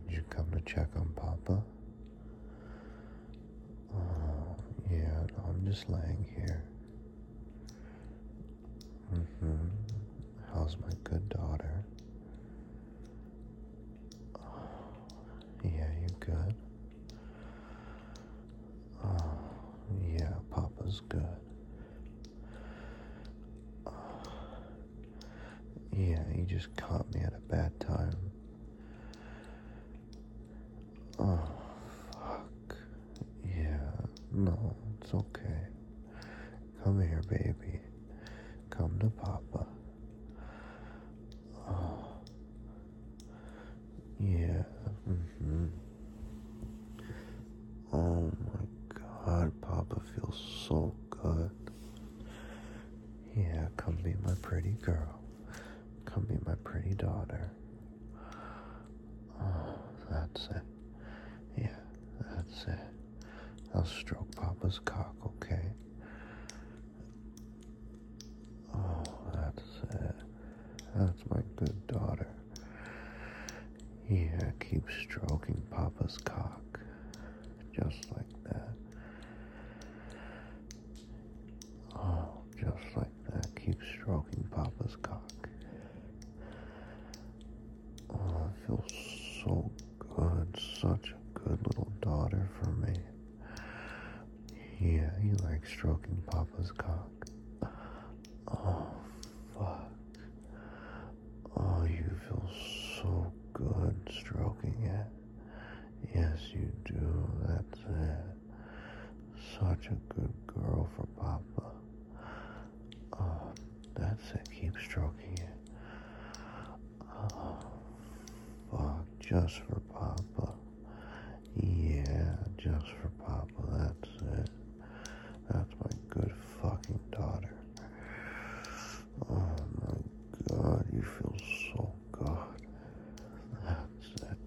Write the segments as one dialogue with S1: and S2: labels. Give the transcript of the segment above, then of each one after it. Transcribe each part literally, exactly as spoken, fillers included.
S1: Did you come to check on Papa? Oh, yeah, no, I'm just laying here. Mm-hmm. How's my good daughter? Oh, yeah, you good? Oh, yeah, Papa's good. Oh, yeah, you just caught me at a bad time. Oh, fuck. Yeah, no, it's okay. Come here, baby. Come to Papa. Oh, yeah, mm-hmm. Oh my God, Papa feels so good. Yeah, come be my pretty girl. Come be my pretty daughter. Oh, that's it. Yeah, that's it. I'll stroke Papa's cock, okay? Oh, that's it. That's my good daughter. Yeah, keep stroking Papa's cock. Just like that. Oh, just like that. Keep stroking Papa's cock. Oh, it feels so good. Such a good little daughter for me. Yeah, you like stroking Papa's cock. Oh, fuck. Oh, you feel so good stroking it. Yes, you do. That's it. Such a good girl for Papa. Oh, that's it. Keep stroking it. Oh, fuck. Just for Papa. Yeah, just for Papa. That's it. That's my good fucking daughter. Oh my God, you feel so good. That's it.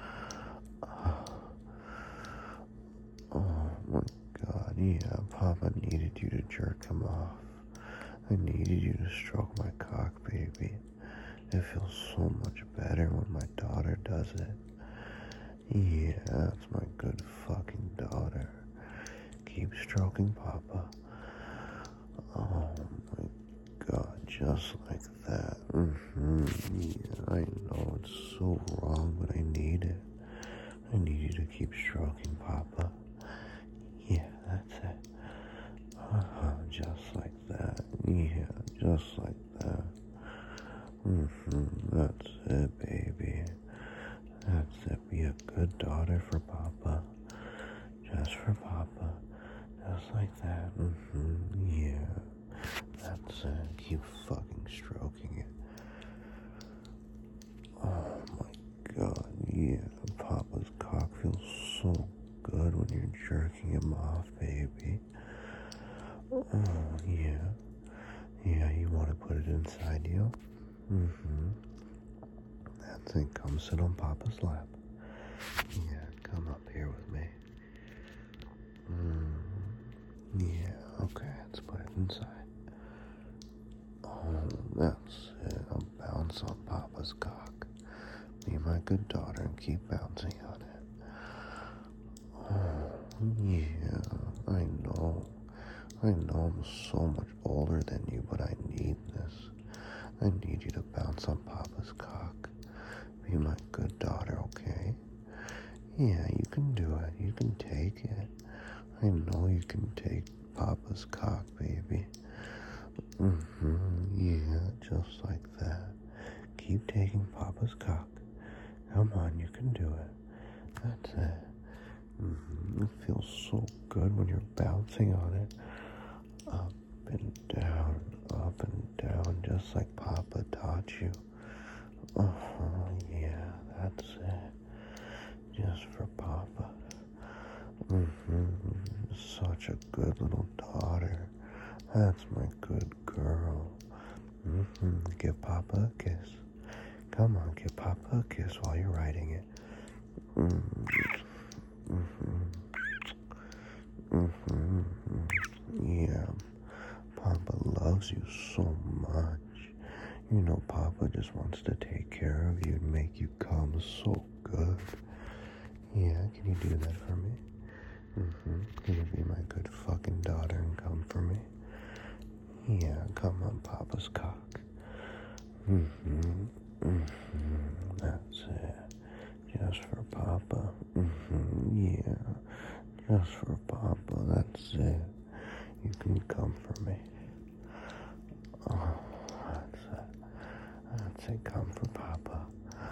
S1: Oh my God, yeah, Papa needed you to jerk him off. I needed you to stroke my cock, baby. It feels so much better when my daughter does it. Yeah, that's my good fucking daughter. Keep stroking Papa. Oh my God, just like that. Mm-hmm. Yeah, I know it's so wrong, but I need it. I need you to keep stroking Papa. Yeah, that's it. Uh-huh, just like that. Yeah, just like that. Mm-hmm. That's it, baby. That's it. Be a good daughter for Papa. Just for Papa. Just like that. Mm-hmm. Yeah. That's it. Keep fucking stroking it. Oh my God. Yeah. Papa's cock feels so good when you're jerking him off, baby. Oh, yeah. Yeah, you want to put it inside you? Mm-hmm. That's it. Come sit on Papa's lap. Yeah, come up here with me. Mm. Yeah, okay, let's put it inside. Oh, that's it. I'll bounce on Papa's cock. Be my good daughter and keep bouncing on it. Oh, yeah, I know. I know I'm so much older than you, but I need this. I need you to bounce on Papa's cock. Be my good daughter, okay? Yeah, you can do it. You can take it. I know you can take Papa's cock, baby. Mm-hmm. Yeah, just like that. Keep taking Papa's cock. Come on, you can do it. That's it. Mm-hmm. It feels so good when you're bouncing on it. Up and down, up and down, just like Papa taught you. Oh, yeah, that's it. Just for Papa. Mm-hmm. Such a good little daughter. That's my good girl. Mm-hmm. Give Papa a kiss. Come on, give Papa a kiss while you're riding it. Mm-hmm. Mm-hmm. Mm-hmm. Yeah. Papa loves you so much. You know, Papa just wants to take care of you and make you come so good. Yeah, can you do that for me? Mm-hmm. Can you be my good fucking daughter and come for me? Yeah, come on Papa's cock. Mm-hmm. Mm-hmm. That's it. Just for Papa. Mm-hmm. Yeah. Just for Papa. That's it. You can come for me. Oh, that's it. That's it. Come for Papa.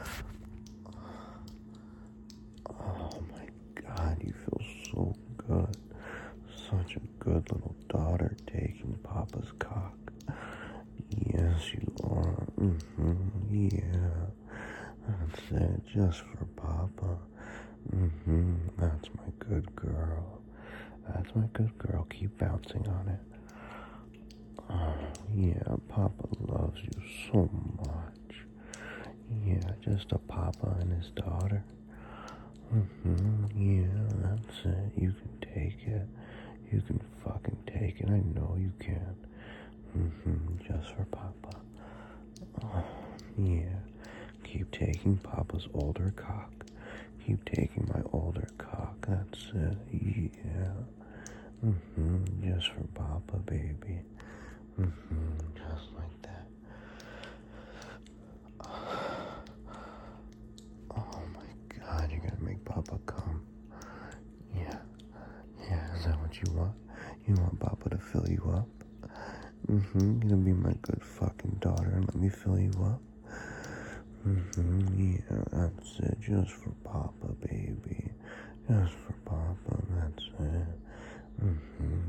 S1: Oh my God, you feel so good. Such a good little daughter taking Papa's cock. Yes, you are. Mm-hmm. Yeah. That's it. Just for Papa. Mm-hmm. That's my good girl. That's my good girl. Keep bouncing on it. Oh, yeah, Papa loves you so much. Yeah, just a Papa and his daughter. Mm-hmm. Yeah, that's it. You can take it. You can fucking take it. I know you can. Mm-hmm. Just for Papa. Oh, yeah. Keep taking Papa's older cock. Keep taking my older cock. That's it. Yeah. Mm-hmm. Just for Papa, baby. Mm-hmm. Just like that. Oh my God, you're gonna make Papa come. Yeah. Yeah, is that what you want? You want Papa to fill you up? Mm-hmm. You're gonna be my good fucking daughter and let me fill you up? Mm-hmm. Yeah, that's it. Just for Papa, baby. Just for Papa, that's it. Mm-hmm.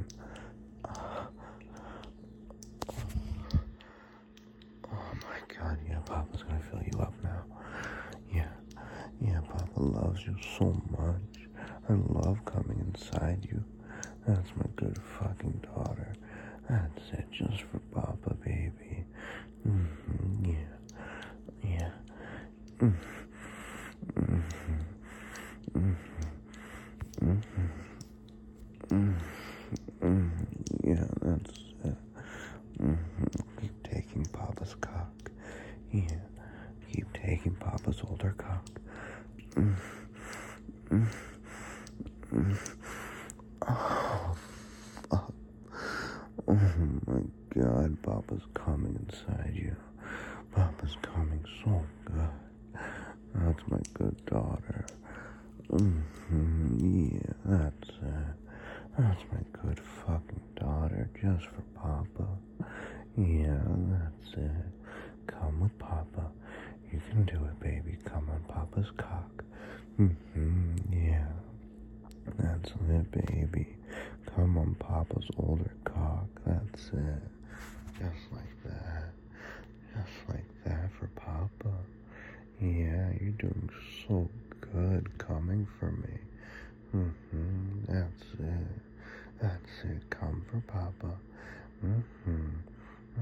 S1: Oh my God, yeah, Papa's gonna fill you up now. Yeah, yeah, Papa loves you so much. I love coming inside you. That's my good fucking daughter. That's it, just for Papa, baby. Mm-hmm, yeah, yeah. Mm-hmm, mm-hmm, mm-hmm, mm-hmm, mm-hmm. Yeah, that's it. Mm-hmm. Keep taking Papa's cock. Yeah, keep taking Papa's older cock. Mm-hmm. Mm-hmm. Oh, fuck. Oh my God, Papa's coming inside you. Papa's coming so good. That's my good daughter. Mm-hmm. Yeah, that's it. That's my good fucking daughter, just for Papa. Yeah, that's it. Come with Papa. You can do it, baby. Come on Papa's cock. Mm-hmm. Yeah. That's it, baby. Come on Papa's older cock. That's it. Just like that. Just like that for Papa. Yeah, you're doing so good coming for me. Mm-hmm. That's it. That's it. Come for Papa. Mm-hmm.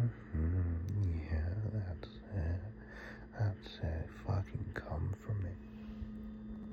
S1: Mm-hmm. Yeah, that's it. That's it. Fucking come for me.